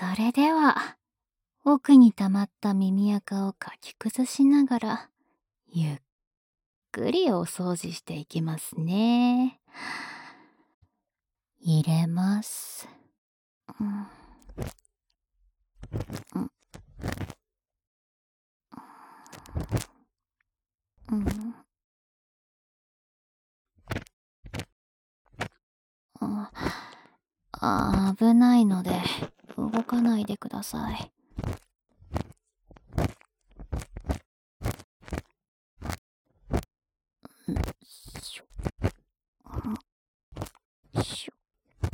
それでは、奥に溜まった耳垢をかき崩しながら、ゆっくりお掃除していきますね。入れます。危ないので動かないでください。しょしょ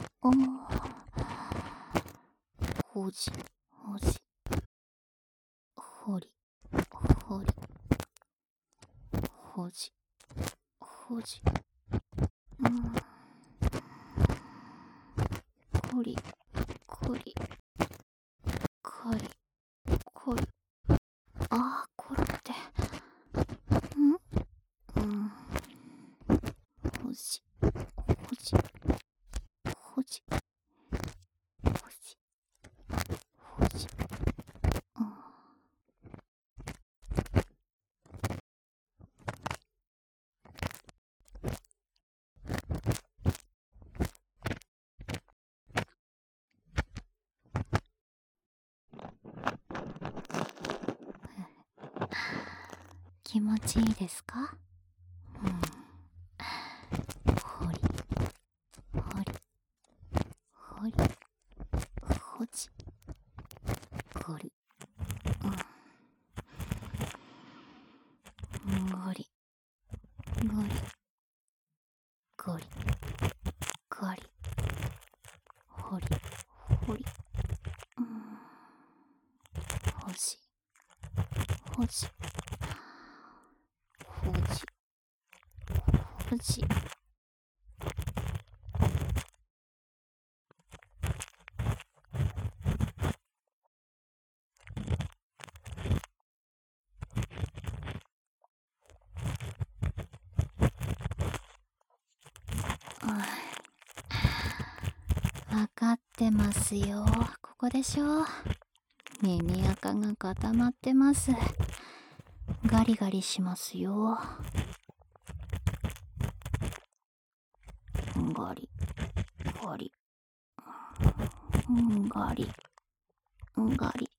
ほじほじほりほりほじほじこりこりこりこりこれってほじほじほじほじほじ気持ちいいですか？ほりほりほりほじごりごりごりごりごりほりほりほじほじほじほじわかってますよ。ここでしょ。耳垢が固まってます。ガリガリしますよ。ガリガリガリガリ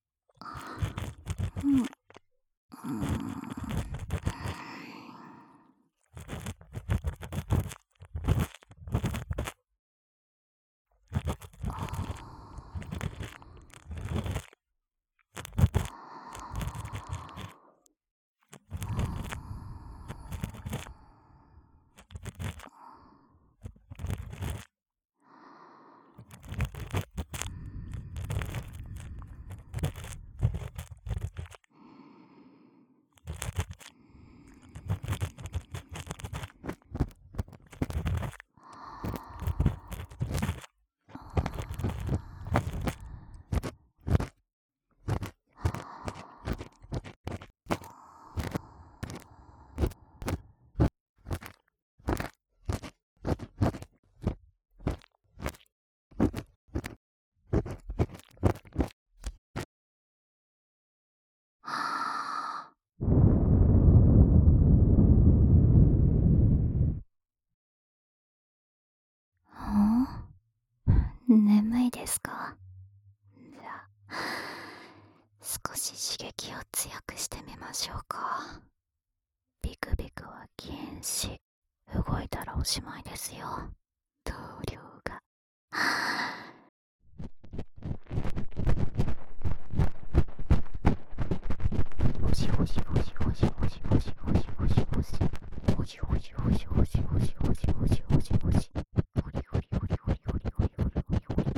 眠いですか？じゃあ少し刺激を強くしてみましょうか。ビクビクは禁止。動いたらおしまいですよ。同僚がほじほじほじほじほじほじほじほじほじほじほじほじほじほじほじほじほじほじほりほりほりほりほりほりほりほりほり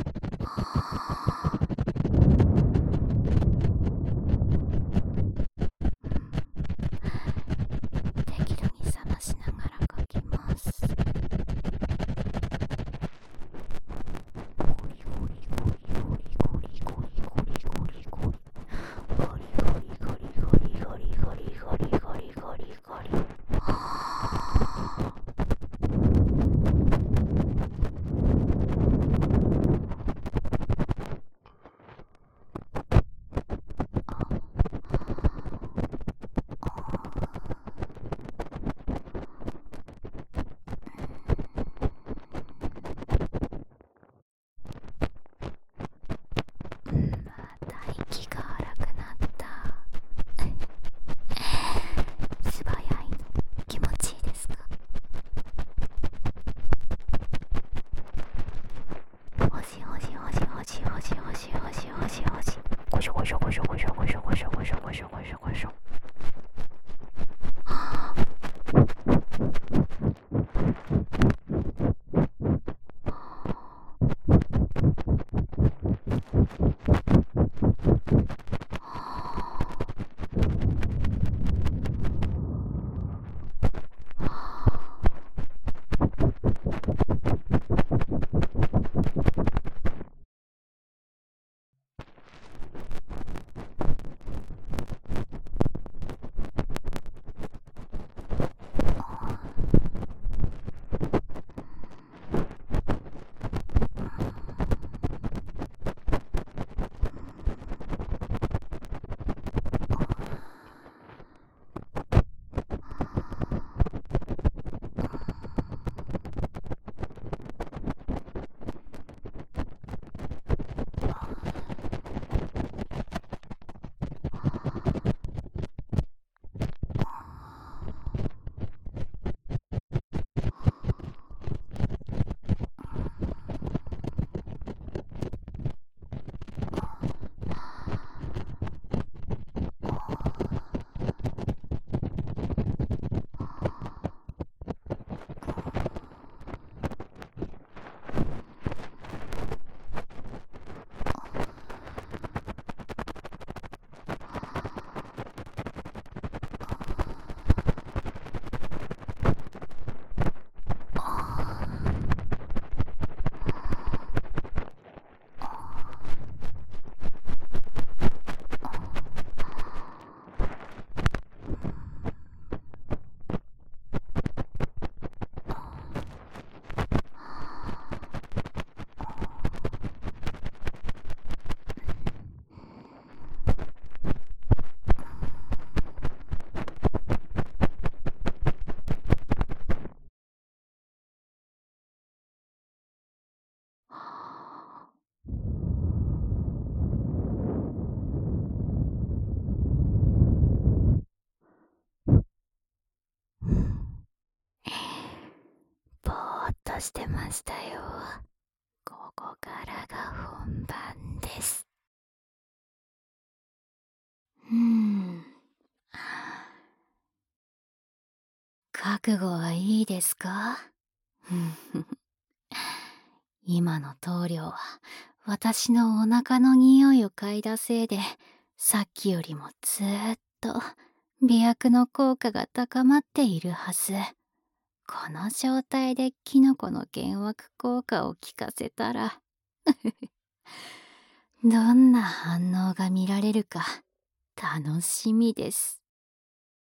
適度に冷ましながらかきます。 ごしょごしょごしょごしょごしょごしょごしょごしょ。ぼーっとしてましたよ。ここからが本番です。覚悟はいいですか？今の棟梁は私のお腹の匂いを嗅いだせいで、さっきよりもずーっと美薬の効果が高まっているはず。この状態でキノコの幻惑効果を効かせたらどんな反応が見られるか楽しみです。